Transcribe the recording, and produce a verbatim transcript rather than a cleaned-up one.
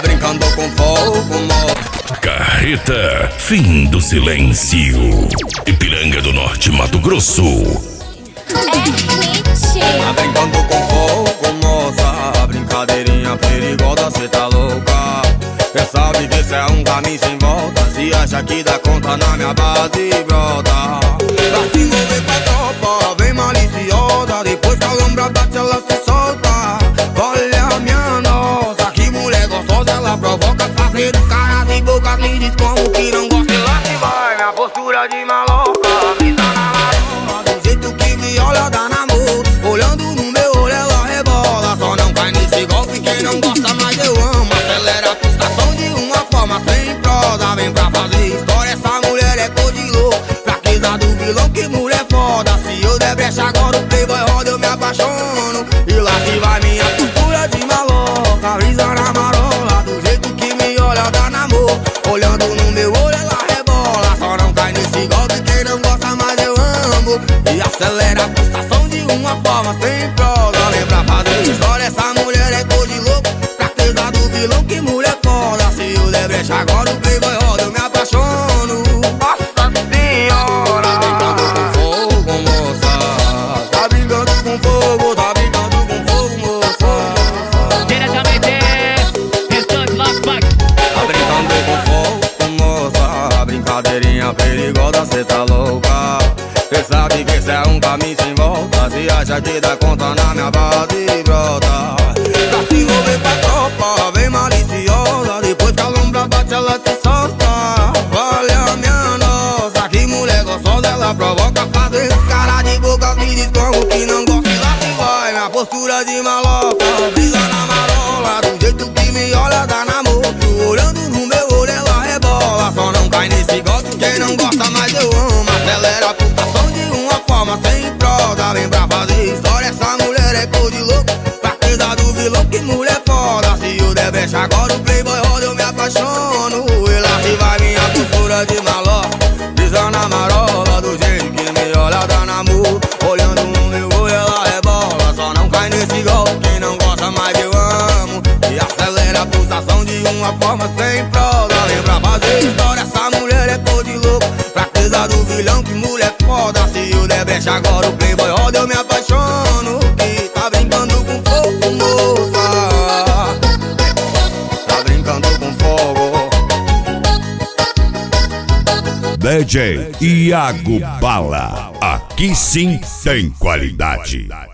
brincando com fogo, moça. Carreta, fim do silêncio. Ipiranga do Norte, Mato Grosso. Tá brincando com fogo, moça. Brincadeirinha perigosa, cê tá louca. Cê sabe que cê é um caminho sem volta. Se acha que dá conta na minha base, brota. Pra se envolver com a tropa, vem maliciosa. Depois que a lombra bate, ela se solta. Olha minha nossa, que mulher gostosa. Ela provoca fazer do cara e bocas. Me diz como que não gosta. Lá se vai, minha postura de maloca. Brisa na marola, do jeito que me olha dá namoro. Olhando no meu olho ela rebola. Só não cai nesse golpe, quem não gosta mais eu amo. Acelera a pulsação de uma forma sem prosa. Vem pra fazer história, essa mulher é cor de louco. Fraqueza do vilão, que mulher foda. Se eu der brecha agora o playboy roda, eu me apaixono. E lá se vai minha postura de maloca. Brisa na marola, do jeito que me olha dá namoro. Olhando no meu olho ela rebola. Só não cai nesse golpe, quem não gosta mais eu amo. E acelera a pulsação de uma forma sem prosa. Vem pra fazer história, essa mulher é cor de louco. Fraqueza do vilão, que mulher foda. Se eu der brecha agora o playboy roda, eu me apaixono. Nossa senhora, tá brincando com fogo, moça. Tá brincando com fogo, tá brincando com fogo, moça. Diretamente, Restante Las Vegas. Tá brincando com fogo, moça. Brincadeirinha perigosa, cê tá louca. Cê sabe que cê é um caminho sem volta. Se acha que dá conta na minha base, brota. Pra se envolver com a tropa, vem maliciosa. Depois que a lombra bate, ela se solta. Olha minha nossa, que mulher gostosa. Ela provoca fazer cara de boca. Me diz como que não gosta. E lá se vai, minha postura de maloca. Brisa na marola, do jeito que me olha dá namoro. Olhando no meu olho ela rebola. Só não cai nesse golpe, quem não gosta mais eu amo. Acelera a pulsação de uma forma sem prosa. Vem pra fazer história, essa mulher é cor de louco. Fraqueza do vilão, que mulher foda. Se eu der brecha agora o playboy roda, eu me apaixono. E lá se vai minha postura de maloca. Brisa na marola, do jeito que me olha dá namoro. Olhando no meu olho ela rebola. Só não cai nesse golpe, quem não gosta mais eu amo. E acelera a pulsação de uma forma sem prosa. Vem pra fazer história, essa mulher é cor de louco. Fraqueza do vilão, que mulher foda. Se eu der brecha agora o playboy roda, eu me apaixono. Que tá brincando com fogo, moça. Tá brincando com fogo. D J Iago Bala. Aqui sim tem qualidade.